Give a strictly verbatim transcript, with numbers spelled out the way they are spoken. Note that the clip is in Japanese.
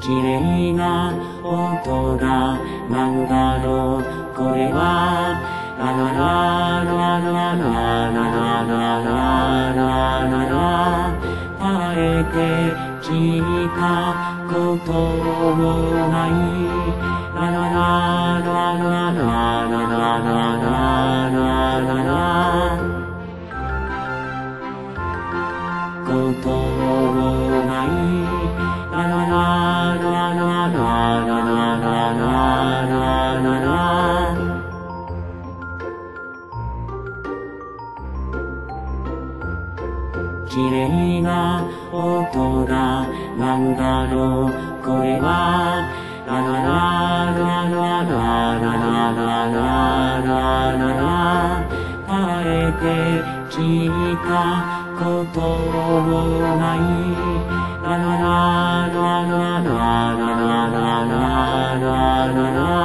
綺麗な音がなんだろうこれはラララララララララララララ耐えて聞いたこともないララララララララララララこともないラララララララララララ綺麗な音がなんだろうこれはララララララララララララ耐えて聞いたこともないララララララララララララ